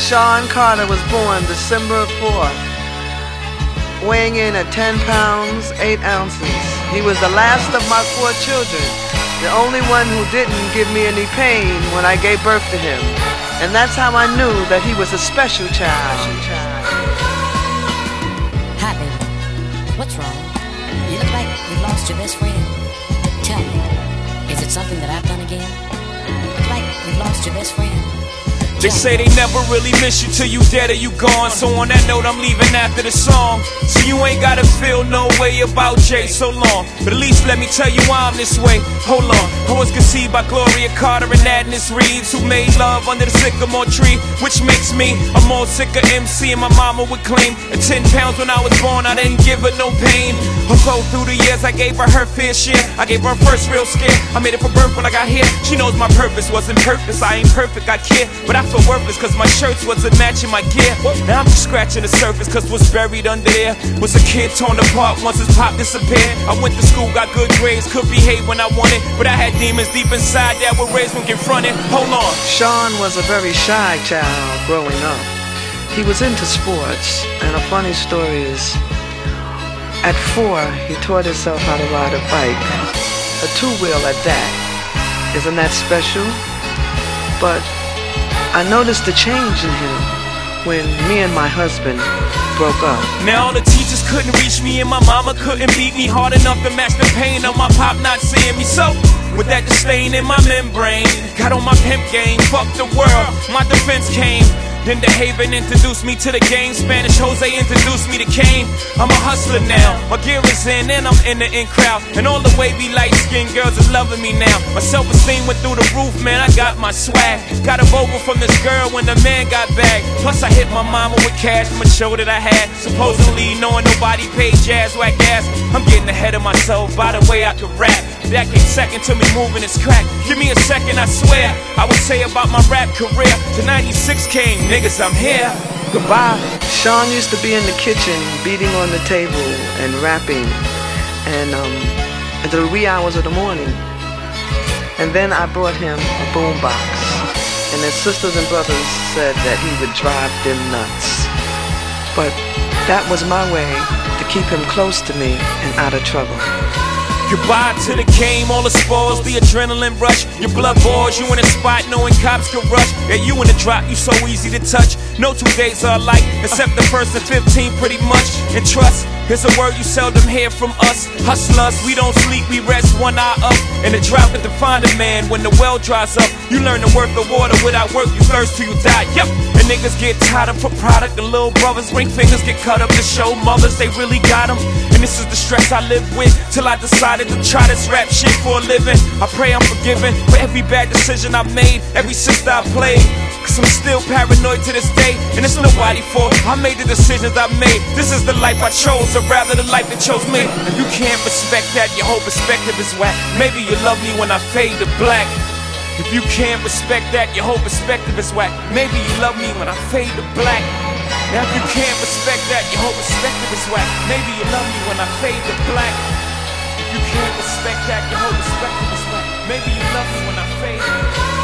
Sean Carter was born December 4th, weighing in at 10 pounds, 8 ounces. He was the last of my 4 children, the only one who didn't give me any pain when I gave birth to him. And that's how I knew that he was a special child. Hi, baby. What's wrong? You look like you've lost your best friend. Tell me, is it something that I've done again? You look like you've lost your best friend. They say they never really miss you till you dead or you gone. So on that note, I'm leaving after the song. So you ain't gotta feel no way about Jay so long. But at least let me tell you why I'm this way. Hold on, I was conceived by Gloria Carter and Agnes Reeves, who made love under the sycamore tree, which makes me a more sicker MC. And my mama would claim at 10 pounds when I was born, I didn't give her no pain. Although through the years I gave her her fair share, I gave her first real scare. I made it for birth when I got here. She knows my purpose wasn't purpose. I ain't perfect, I care, but I feel worthless cause my shirts wasn't matching my gear. Now I'm just scratching the surface cause what's buried under there was a kid torn apart once his pop disappeared. I went to school, got good grades, could behave when I wanted, but I had demons deep inside that were raised when confronted. Hold on. Sean was a very shy child growing up. He was into sports, and a funny story is, at 4, he taught himself how to ride a bike, a 2-wheel at that. Isn't that special? But I noticed a change in him when me and my husband broke up. Now all the teachers couldn't reach me and my mama couldn't beat me hard enough to match the pain of my pop not seeing me. So with that disdain in my membrane, got on my pimp game, fuck the world, my defense came. Then DeHaven introduced me to the game. Spanish Jose introduced me to Kane. I'm a hustler now, my gear is in and I'm in the in crowd. And all the wavy light-skinned girls are loving me now. My self-esteem went through the roof, man, I got my swag. Got a Volvo from this girl when the man got back. Plus I hit my mama with cash from a show that I had. Supposedly knowing nobody paid jazz whack ass. I'm getting ahead of myself by the way I could rap. That came second to me moving this crack. Give me a second, I swear I would say about my rap career. To 96 came, niggas, I'm here. Goodbye. Sean used to be in the kitchen beating on the table and rapping and until the wee hours of the morning. And then I brought him a boombox, and his sisters and brothers said that he would drive them nuts. But that was my way to keep him close to me and out of trouble. Goodbye to the game, all the spoils, the adrenaline rush. Your blood boils, you in a spot knowing cops could rush. Yeah, you in the drop, you so easy to touch. No 2 days are alike, except the first and 15 pretty much. And trust, here's a word you seldom hear from us. Hustlers, we don't sleep, we rest one eye up. And the drought can define a man when the well dries up. You learn the worth of water, without work you thirst till you die. Yep, and niggas get tired of for product. And little brothers, ring fingers get cut up to show mothers they really got them. And this is the stress I live with till I decided to try this rap shit for a living. I pray I'm forgiven for every bad decision I've made, every sister I played. Cause I'm still paranoid to this day, and it's nobody fault. I made the decisions I made. This is the life I chose, or rather the life that chose me. And you can't respect that, your whole perspective is whack. Maybe you love me when I fade to black. If you can't respect that, your whole perspective is whack. Maybe you love me when I fade to black. Now if you can't respect that, your whole perspective is whack. Maybe you love me when I fade to black. If you can't respect that, your whole perspective is whack. Maybe you love me when I fade.